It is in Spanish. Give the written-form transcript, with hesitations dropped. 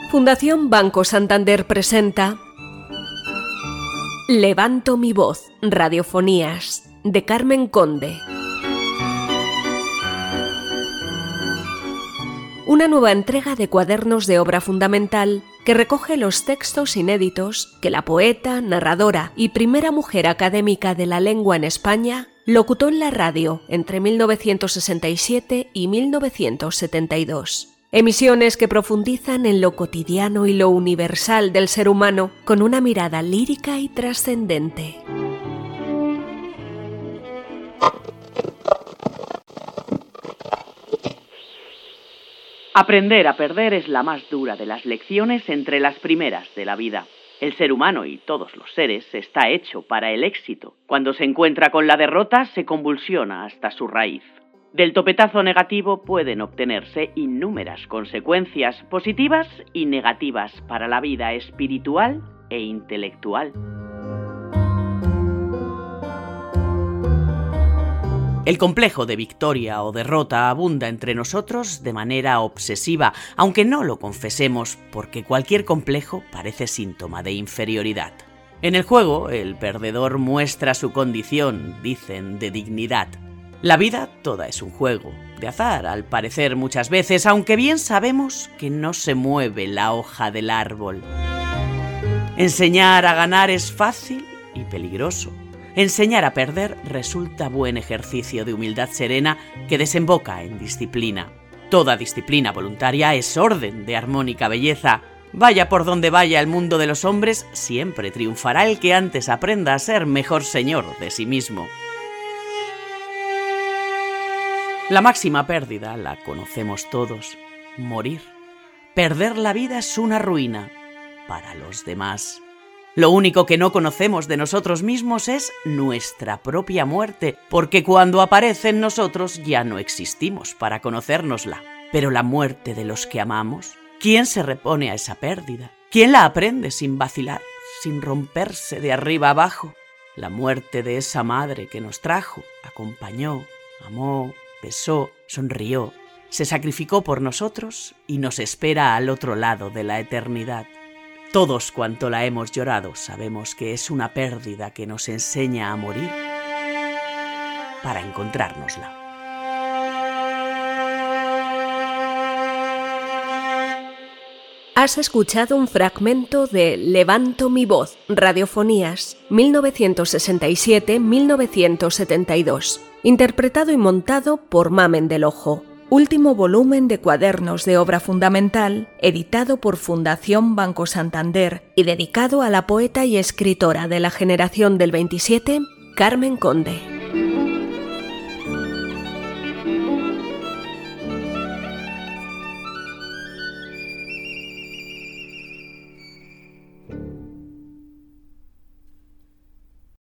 Fundación Banco Santander presenta Levanto mi voz, radiofonías, de Carmen Conde. Una nueva entrega de cuadernos de obra fundamental que recoge los textos inéditos que la poeta, narradora y primera mujer académica de la lengua en España locutó en la radio entre 1967 y 1972. Emisiones que profundizan en lo cotidiano y lo universal del ser humano con una mirada lírica y trascendente. Aprender a perder es la más dura de las lecciones entre las primeras de la vida. El ser humano y todos los seres está hecho para el éxito. Cuando se encuentra con la derrota, se convulsiona hasta su raíz. Del topetazo negativo pueden obtenerse innúmeras consecuencias positivas y negativas para la vida espiritual e intelectual. El complejo de victoria o derrota abunda entre nosotros de manera obsesiva, aunque no lo confesemos, porque cualquier complejo parece síntoma de inferioridad. En el juego, el perdedor muestra su condición, dicen, de dignidad. La vida toda es un juego, de azar al parecer muchas veces, aunque bien sabemos que no se mueve la hoja del árbol. Enseñar a ganar es fácil y peligroso. Enseñar a perder resulta buen ejercicio de humildad serena que desemboca en disciplina. Toda disciplina voluntaria es orden de armónica belleza. Vaya por donde vaya el mundo de los hombres, siempre triunfará el que antes aprenda a ser mejor señor de sí mismo. La máxima pérdida la conocemos todos: morir. Perder la vida es una ruina para los demás. Lo único que no conocemos de nosotros mismos es nuestra propia muerte, porque cuando aparece en nosotros ya no existimos para conocérnosla. Pero la muerte de los que amamos, ¿quién se repone a esa pérdida? ¿Quién la aprende sin vacilar, sin romperse de arriba abajo? La muerte de esa madre que nos trajo, acompañó, amó, besó, sonrió, se sacrificó por nosotros y nos espera al otro lado de la eternidad. Todos cuanto la hemos llorado sabemos que es una pérdida que nos enseña a morir para encontrárnosla. Has escuchado un fragmento de Levanto mi voz, radiofonías, 1967-1972, interpretado y montado por Mamen del Ojo. Último volumen de cuadernos de obra fundamental, editado por Fundación Banco Santander y dedicado a la poeta y escritora de la generación del 27, Carmen Conde.